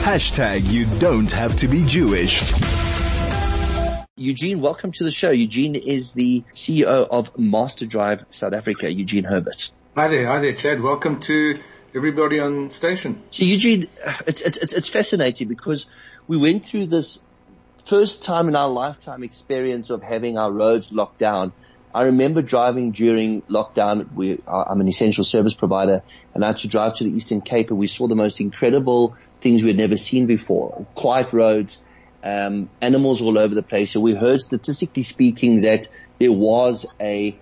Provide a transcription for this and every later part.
You don't have to be Jewish. Eugene, welcome to the show. Eugene is the CEO of Master Drive South Africa, Eugene Herbert. Hi there, Chad. Welcome to everybody on station. So Eugene, it's fascinating because we went through this first time in our lifetime experience of having our roads locked down. I remember driving during lockdown. I'm an essential service provider, and I had to drive to the Eastern Cape, and we saw the most incredible things we had never seen before. Quiet roads, animals all over the place. So we heard, statistically speaking, that there was a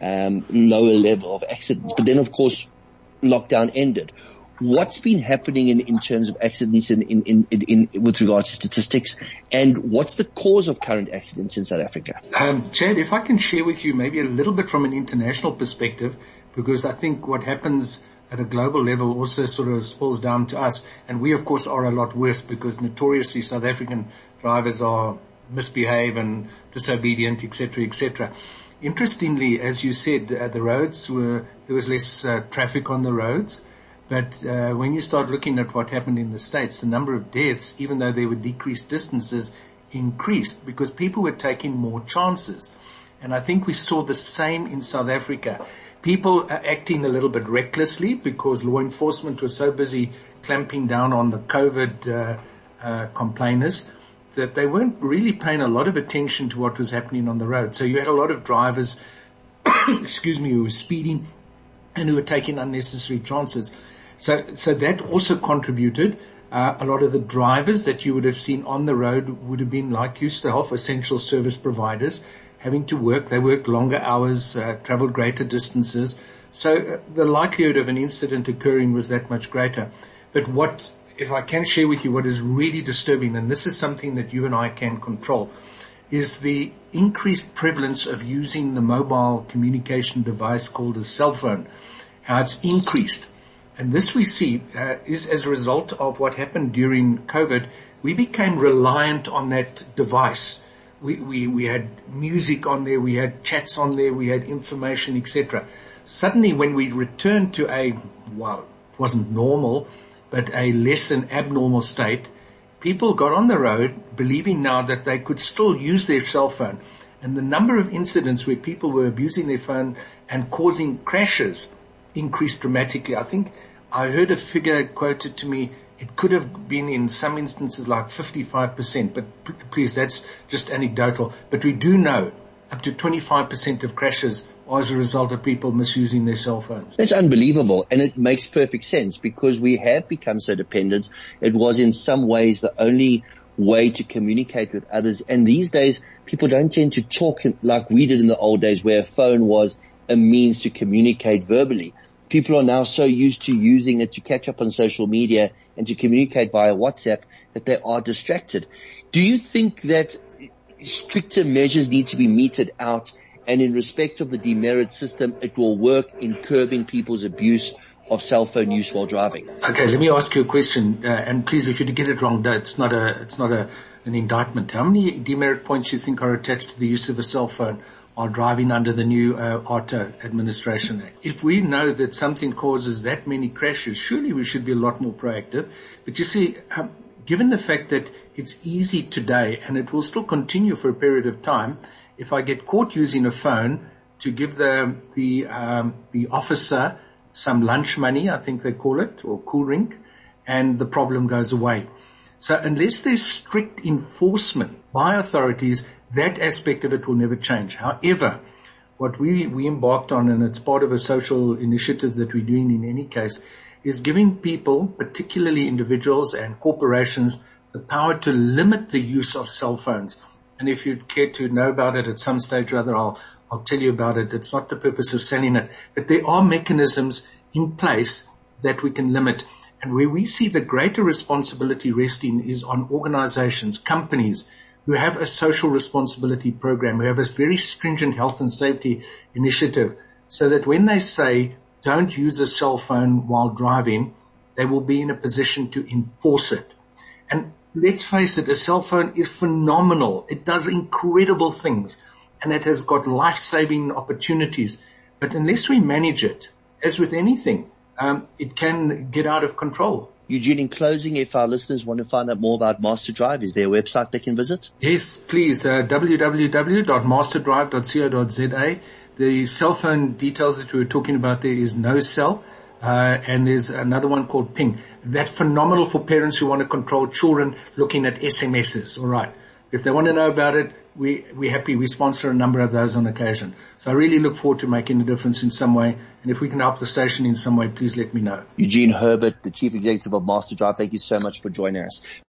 lower level of accidents. But then, of course, lockdown ended. What's been happening in terms of accidents in with regards to statistics, and what's the cause of current accidents in South Africa? Chad, if I can share with you maybe a little bit from an international perspective, because I think what happens at a global level also sort of spills down to us. And we, of course, are a lot worse because notoriously South African drivers are misbehave and disobedient, etc., etc. Interestingly, as you said, there was less traffic on the roads. But when you start looking at what happened in the States, the number of deaths, even though there were decreased distances, increased because people were taking more chances. And I think we saw the same in South Africa. People are acting a little bit recklessly because law enforcement was so busy clamping down on the COVID complainers that they weren't really paying a lot of attention to what was happening on the road. So you had a lot of drivers, who were speeding and who were taking unnecessary chances. So that also contributed. A lot of the drivers that you would have seen on the road would have been like yourself, essential service providers, having to work. They worked longer hours, traveled greater distances. So the likelihood of an incident occurring was that much greater. But if I can share with you what is really disturbing, and this is something that you and I can control, is the increased prevalence of using the mobile communication device called a cell phone, how it's increased. And this we see is as a result of what happened during COVID. We became reliant on that device. We had music on there, we had chats on there, we had information, etc. Suddenly when we returned to it wasn't normal, but a less than abnormal state, people got on the road believing now that they could still use their cell phone. And the number of incidents where people were abusing their phone and causing crashes increased dramatically. I think I heard a figure quoted to me. It could have been in some instances like 55%, but please, that's just anecdotal. But we do know up to 25% of crashes are as a result of people misusing their cell phones. That's unbelievable, and it makes perfect sense because we have become so dependent. It was in some ways the only way to communicate with others, and these days people don't tend to talk like we did in the old days where a phone was a means to communicate verbally. People are now so used to using it to catch up on social media and to communicate via WhatsApp that they are distracted. Do you think that stricter measures need to be meted out, and in respect of the demerit system, it will work in curbing people's abuse of cell phone use while driving? Okay, let me ask you a question, and please, if you get it wrong, it's not an indictment. How many demerit points you think are attached to the use of a cell phone while driving under the new Auto Administration Act? If we know that something causes that many crashes, surely we should be a lot more proactive. But you see, given the fact that it's easy today and it will still continue for a period of time, if I get caught using a phone to give the officer some lunch money, I think they call it, or cool drink, and the problem goes away. So unless there's strict enforcement by authorities, that aspect of it will never change. However, what we embarked on, and it's part of a social initiative that we're doing in any case, is giving people, particularly individuals and corporations, the power to limit the use of cell phones. And if you'd care to know about it at some stage or other, I'll tell you about it. It's not the purpose of selling it, but there are mechanisms in place that we can limit. And where we see the greater responsibility resting is on organizations, companies who have a social responsibility program, who have a very stringent health and safety initiative, so that when they say don't use a cell phone while driving, they will be in a position to enforce it. And let's face it, a cell phone is phenomenal. It does incredible things, and it has got life-saving opportunities. But unless we manage it, as with anything, it can get out of control. Eugene, in closing, if our listeners want to find out more about Master Drive, is there a website they can visit? Yes, please, www.masterdrive.co.za. The cell phone details that we were talking about there is No Cell, and there's another one called Ping. That's phenomenal for parents who want to control children looking at SMSs, alright. If they want to know about it, we're happy. We sponsor a number of those on occasion. So I really look forward to making a difference in some way. And if we can help the station in some way, please let me know. Eugene Herbert, the Chief Executive of Master Drive, thank you so much for joining us.